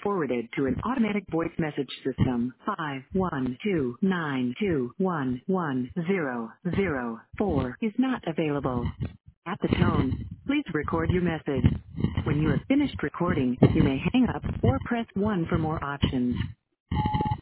forwarded to an automatic voice message system. 51292111004 is not available. At the tone, please record your message. When you have finished recording, you may hang up or press 1 for more options.